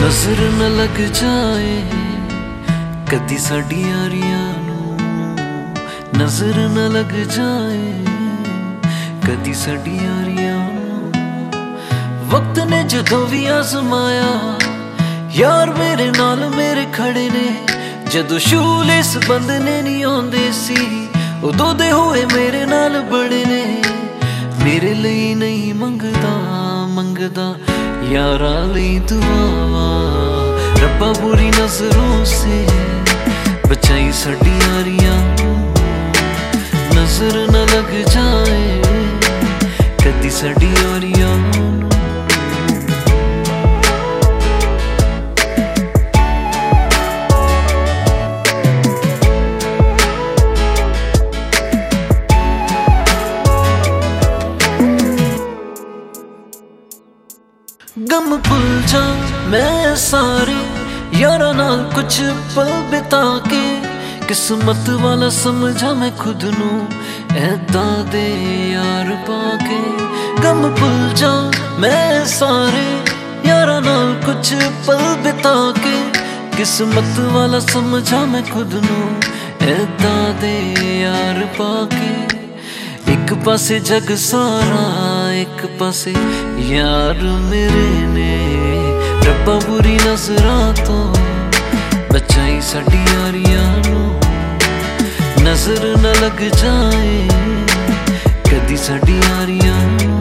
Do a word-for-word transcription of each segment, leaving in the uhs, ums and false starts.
नजर न लग जाए कदी साडी यारियां नूं, नजर न लग जाए कदी साडी यारियां नूं। वक्त ने जदों भी आजमाया यार मेरे नाल मेरे खड़े ने, जदों शूलेस बंधने नहीं आउंदे सी उदों दे होए मेरे नाल बड़े ने। मेरे लिए नहीं मंगदा मंगदा यारा लई दुआवा, रब्बा बुरी नजरों से बचाई साडी यारियां, नजर न लग जाए कदी साडी यारियां। गम भुल जा मैं सारे यारा नाल कुछ पल बिता के, किस्मत वाला समझा मैं खुद नू ऐदा दे यार पाके। गम भुल जा मैं सारे यारा नाल कुछ पल बिता के, किस्मत वाला समझा मैं खुद नू ऐदा दे यार पाके। एक पासे जग सारा एक पासे यार मेरे ने, रब्बा बुरी नजरां तो बचाई साडी यारियां नूं, नजर न लग जाए कदी साडी यारियां नूं।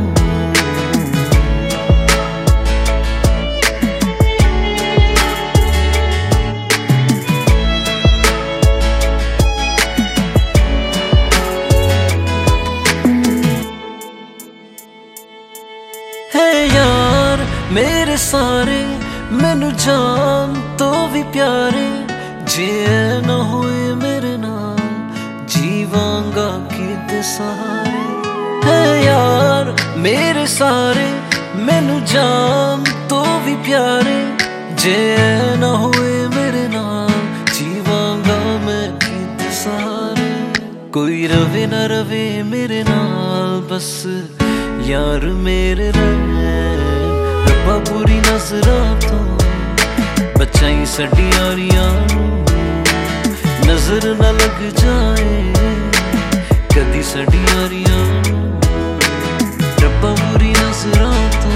है यार मेरे सारे मैनू जान तो भी प्यारे, जे न होए मेरे नाल जीवांगा किदे सहारे। है यार मेरे सारे मैनू जान तो भी प्यारे, जे न होए मेरे नाल जीवांगा मैं किदे सहारे। कोई रवे न रवे मेरे नाल बस यार मेरे रैन, रब्बा बुरी नजरां तो बचाई साडी यारियां नूं, नजर न लग जाए कदी साडी यारियां नूं, रब्बा बुरी नजरां तो